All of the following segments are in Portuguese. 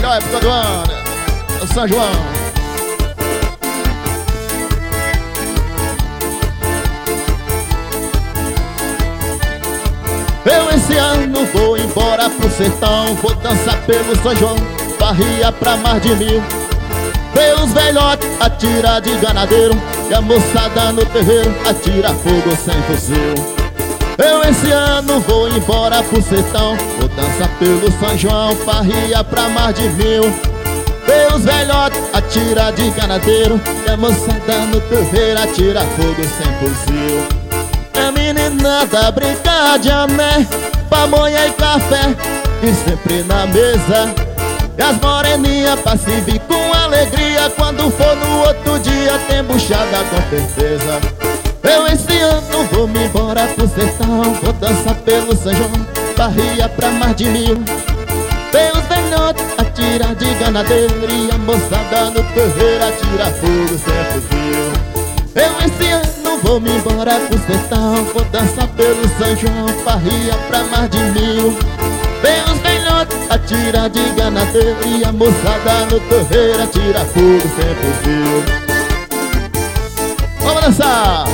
Melhor época do ano é o São João. Eu esse ano vou embora pro sertão, vou dançar pelo São João, barria pra mais de 1000. Ver os velhotes atira de ganadeiro e a moçada no terreiro atira fogo sem fuzil. Eu esse ano vou embora pro sertão, vou dançar pelo São João, barria pra mais de 1000. Ver os velhotes atira de ganadeiro e a moçada no terreiro atira fogo sem fuzil. A menina da brincadeira, pamonha e café, e sempre na mesa. E as moreninhas pra se vir com alegria, quando for no outro dia tem buchada com certeza. Eu esse ano vou me embora pro sertão, vou dançar pelo São João, barria pra mais de 1000. Vem os velhotes atira de ganadeiro e a moçada no terreiro atira fogo sem fuzil. Eu esse ano vou me embora pro sertão, vou dançar pelo São João, barria pra mais de 1000. Vem os velhotes atira de ganadeiro e a moçada no terreiro atira fogo sem fuzil. Vamos dançar!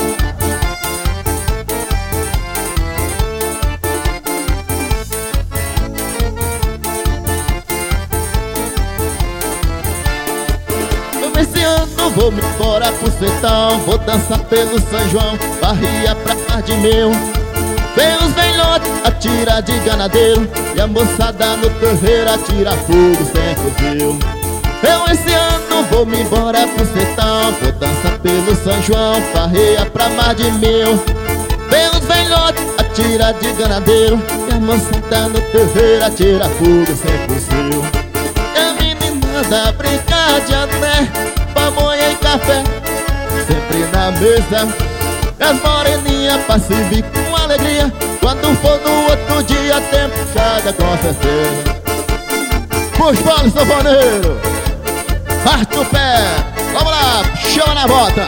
Esse ano vou me embora pro sertão, vou dançar pelo São João, barria pra mais de 1000. Vem os velhotes atira de ganadeiro e a moçada no terreiro atira fogo sem fuzil. Eu esse ano vou me embora pro sertão, vou dançar pelo São João, barria pra mais de 1000. Vem os velhotes atira de ganadeiro e a moçada no terreiro atira fogo sem fuzil. E a menina da brincadeira, pamonha e café, sempre na mesa. E as moreninhas pra se vir com alegria, quando for no outro dia tem puxada com certeza. Puxa bola, sanfoneiro, parte o pé, vamos lá, chama na bota.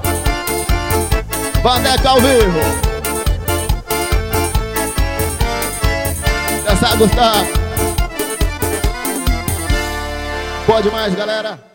Vandeca ao vivo. Essa Gustavo. Pode mais, galera.